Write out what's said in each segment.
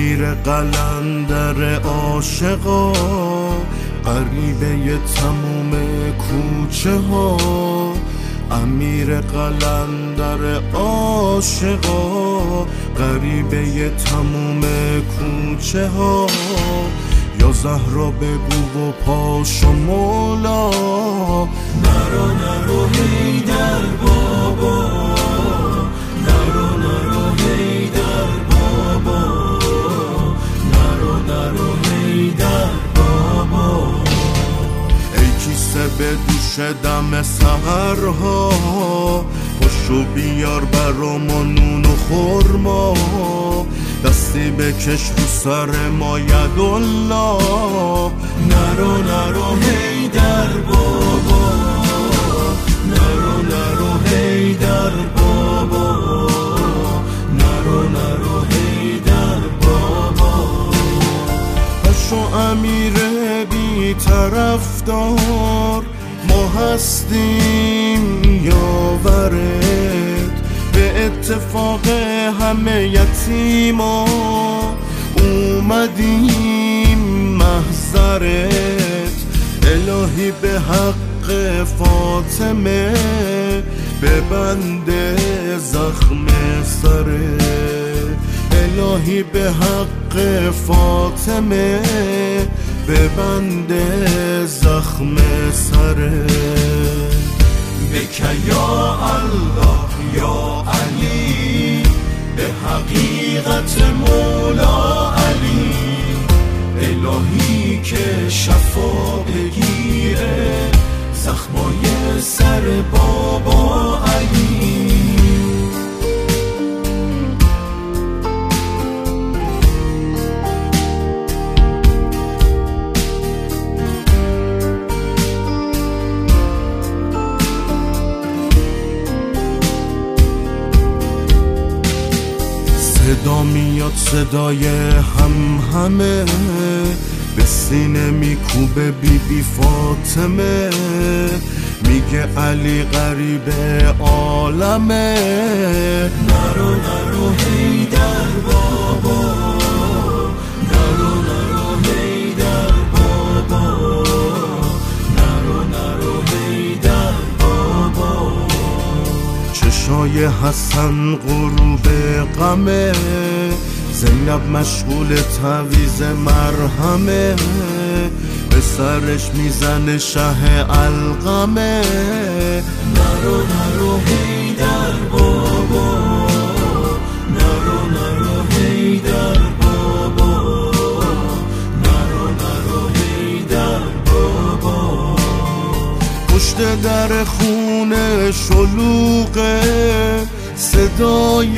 امیر قلندر عاشقا، غریبه تموم کوچه ها. امیر قلندر عاشقا، غریبه تموم کوچه ها. یا زهرا بگو و پاش و مولا، نرو نرو حیدر بابا، نرو نرو حیدر بابا، نرو نرو حیدر بابا. ای کیسه به دوش دم سحرها، پشو بیار برامون نون و خورما. دستی بکش رو سر ما یدالله، نرو نرو حیدر بابا، نرو نرو حیدر بابا، نرو نرو حیدر بابا. پشو امیر بی طرفدار، ما هستیم یاورت. به اتفاق همه یتیما اومدیم محضرت. الهی به حق فاطمه، ببند زخم سرت. الهی به حق فاطمه، ببند زخم سرت. بک یا الله یا علی، به حقیقت مولا علی. الهی که شفا بگیره زخمای سر بابا علی. صدا میاد صدای همه، به سینه میکوبه بی بی فاطمه. میگه علی غریب عالمه، نرو نرو حیدر بابا، نرو نرو حیدر بابا، نرو نرو حیدر بابا. چشای حسن غروب غمه، زینب مشغول تعویض مرهمه. به سرش میزنه شه علقمه، نرو نرو حیدر بابا، نرو نرو حیدر بابا، نرو نرو حیدر بابا. پشت در خونه شلوغه، صدای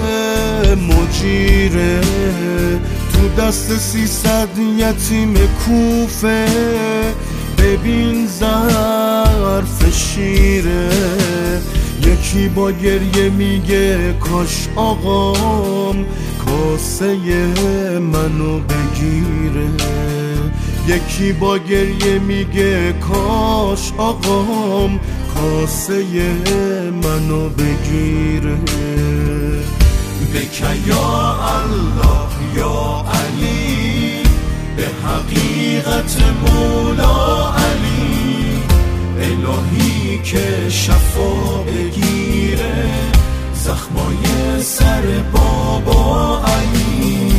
مجیره. تو دست 300 یتیم کوفه، ببین ظرف شیره. یکی با گریه میگه کاش آقام کاسه منو بگیره. یکی با گریه میگه کاش آقام کاسه منو بگیره. بک یا الله یا علی، به حقیقت مولا علی. الهی که شفا بگیره زخمای سر بابا علی.